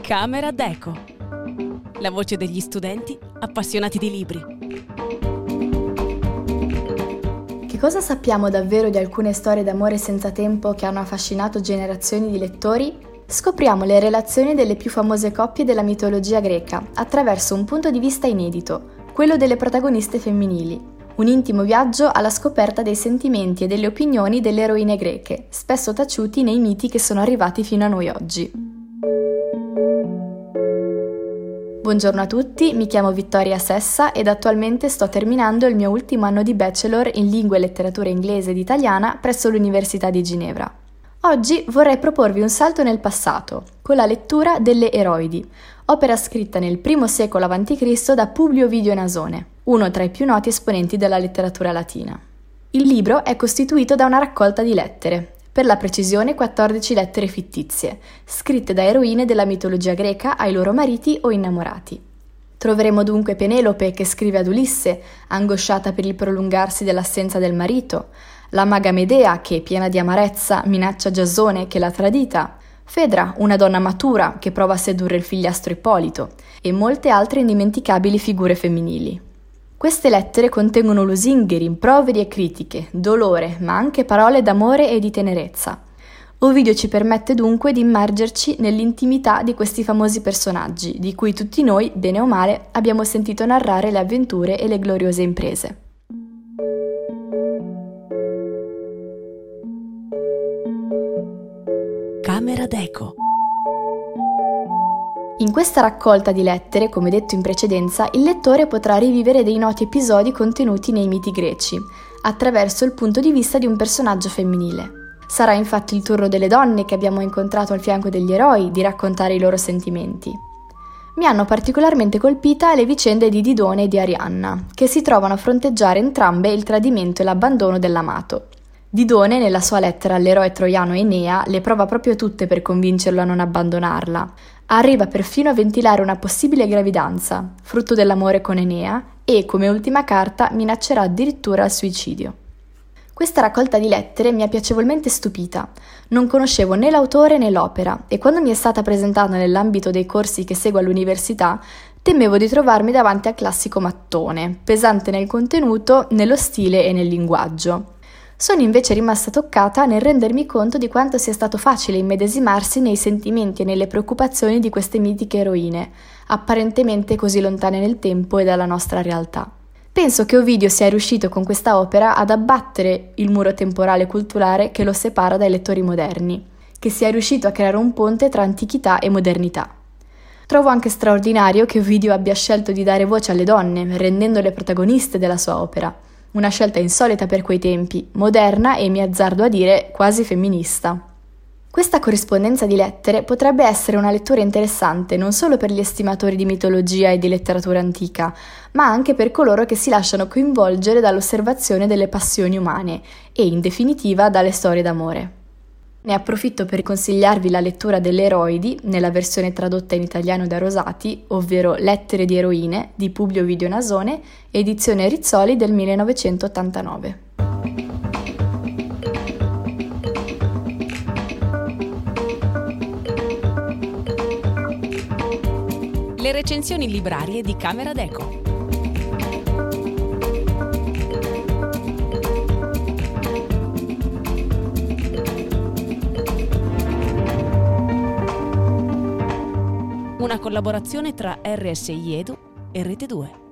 Camera Deco. La voce degli studenti appassionati di libri. Che cosa sappiamo davvero di alcune storie d'amore senza tempo che hanno affascinato generazioni di lettori? Scopriamo le relazioni delle più famose coppie della mitologia greca attraverso un punto di vista inedito, quello delle protagoniste femminili. Un intimo viaggio alla scoperta dei sentimenti e delle opinioni delle eroine greche, spesso taciuti nei miti che sono arrivati fino a noi oggi. Buongiorno a tutti, mi chiamo Vittoria Sessa ed attualmente sto terminando il mio ultimo anno di bachelor in Lingua e Letteratura Inglese ed Italiana presso l'Università di Ginevra. Oggi vorrei proporvi un salto nel passato, con la lettura delle Eroidi, opera scritta nel I secolo a.C. da Publio Ovidio Nasone, uno tra i più noti esponenti della letteratura latina. Il libro è costituito da una raccolta di lettere, per la precisione 14 lettere fittizie, scritte da eroine della mitologia greca ai loro mariti o innamorati. Troveremo dunque Penelope che scrive ad Ulisse, angosciata per il prolungarsi dell'assenza del marito, la maga Medea che, piena di amarezza, minaccia Giasone che l'ha tradita, Fedra, una donna matura che prova a sedurre il figliastro Ippolito, e molte altre indimenticabili figure femminili. Queste lettere contengono lusinghe, rimproveri e critiche, dolore, ma anche parole d'amore e di tenerezza. Ovidio ci permette dunque di immergerci nell'intimità di questi famosi personaggi, di cui tutti noi, bene o male, abbiamo sentito narrare le avventure e le gloriose imprese. Camera Deco. In questa raccolta di lettere, come detto in precedenza, il lettore potrà rivivere dei noti episodi contenuti nei miti greci, attraverso il punto di vista di un personaggio femminile. Sarà infatti il turno delle donne che abbiamo incontrato al fianco degli eroi di raccontare i loro sentimenti. Mi hanno particolarmente colpita le vicende di Didone e di Arianna, che si trovano a fronteggiare entrambe il tradimento e l'abbandono dell'amato. Didone, nella sua lettera all'eroe troiano Enea, le prova proprio tutte per convincerlo a non abbandonarla. Arriva perfino a ventilare una possibile gravidanza, frutto dell'amore con Enea, e, come ultima carta, minaccerà addirittura il suicidio. Questa raccolta di lettere mi ha piacevolmente stupita. Non conoscevo né l'autore né l'opera, e quando mi è stata presentata nell'ambito dei corsi che seguo all'università, temevo di trovarmi davanti al classico mattone, pesante nel contenuto, nello stile e nel linguaggio. Sono invece rimasta toccata nel rendermi conto di quanto sia stato facile immedesimarsi nei sentimenti e nelle preoccupazioni di queste mitiche eroine, apparentemente così lontane nel tempo e dalla nostra realtà. Penso che Ovidio sia riuscito con questa opera ad abbattere il muro temporale e culturale che lo separa dai lettori moderni, che sia riuscito a creare un ponte tra antichità e modernità. Trovo anche straordinario che Ovidio abbia scelto di dare voce alle donne, rendendole protagoniste della sua opera. Una scelta insolita per quei tempi, moderna e, mi azzardo a dire, quasi femminista. Questa corrispondenza di lettere potrebbe essere una lettura interessante non solo per gli estimatori di mitologia e di letteratura antica, ma anche per coloro che si lasciano coinvolgere dall'osservazione delle passioni umane e, in definitiva, dalle storie d'amore. Ne approfitto per consigliarvi la lettura delle Eroidi, nella versione tradotta in italiano da Rosati, ovvero Lettere di eroine, di Publio Ovidio Nasone, edizione Rizzoli del 1989. Le recensioni librarie di Camera Deco. Una collaborazione tra RSI Edu e Rete 2.